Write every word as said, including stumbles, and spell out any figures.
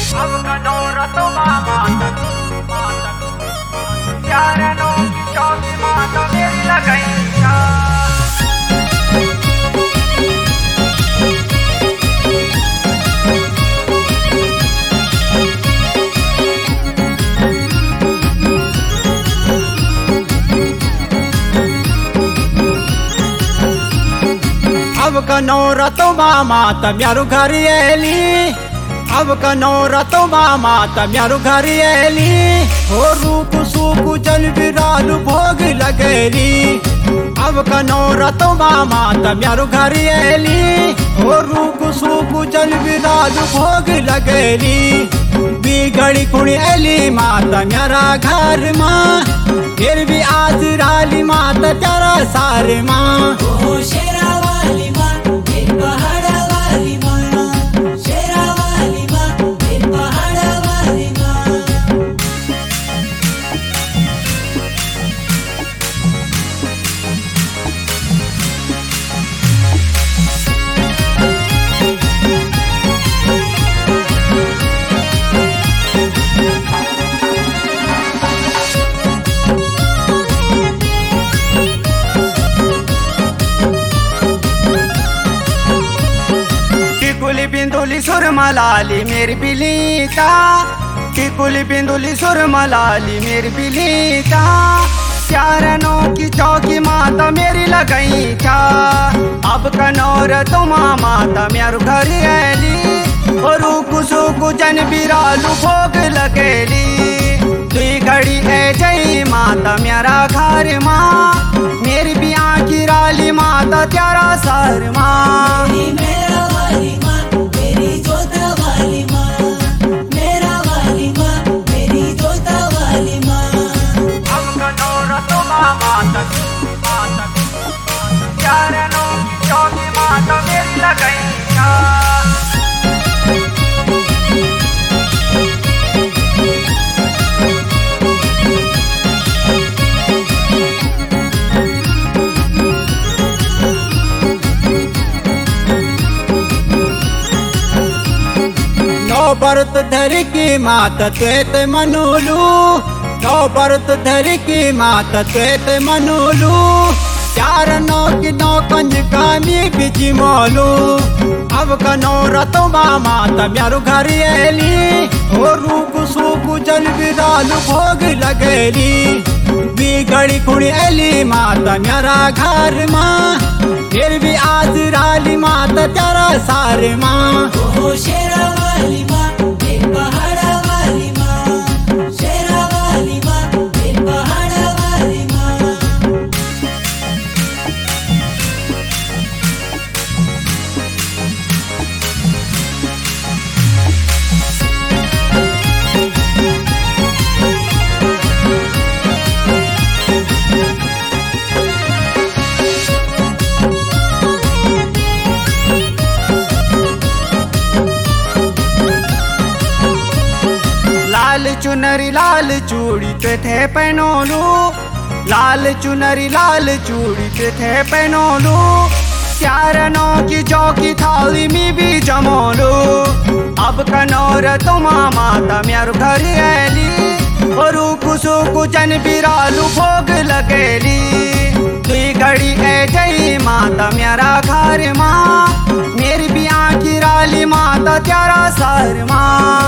अब कनौरा तो मामा तक चारणों की चौकी माता मेरी लगाई अब कनौरा तो मामा तम्यारू घर एली अब कनौरा तो मामा तम्यारू घर एली हो रूप सूप जल बिरालू भोग लगेली अब कनौरा तो मामा तम्यारू घर एली हो रूप सूप जल बिरालू भोग लगेली बिगड़ी कुड़ी एली माता मेरा घर माँ फिर भी आज राली माता तेरा सारे माँ बिंदुली सुरमलाली मेरी बिलीता टिकुली बिंदुली सुरमलाली मेरी बिलीता चारणों की चौकी माता मेरी लगई था अब कनौर तुमा माता मेरू घर एली और कुसुकु जन बिरालू भोग लगेली दुई घड़ी है जई माता मेरा घर माँ मेरी भी आँखी राली माता तेरा सर माँ चारणों की चौकी माता मेरी लगाई नौ बरत धर की माता त्वेत मनोलू नौ बरत धर की माता त्वेत मनोलू चारणों की नौ कंज कामी बिजी मोलू अब कनौरा तो मामा तम्यारू घर एली हो रूप सूप जल बिरालू भोग लगेली बिगड़ी कुड़ी एली माता मेरा घर माँ फिर भी आज राली माता तेरा सारे माँ शेरा वाली माँ पहाड़ा वाली माँ शेरा वाली माँ पहाड़ा वाली माँ लाल चुनरी लाल चूड़ी पे थे पहनोलू लाल चुनरी लाल चूड़ी पे थे पहनोलू चारणों की चौकी थाली में भी जमोलू अब कनौर तुमा माता मेरू घर एली और कुसुकु जन बिरालू भोग लगेली दुई घड़ी है जई माता मेरा घर माँ मेरी भी आँखी राली माता तेरा सर माँ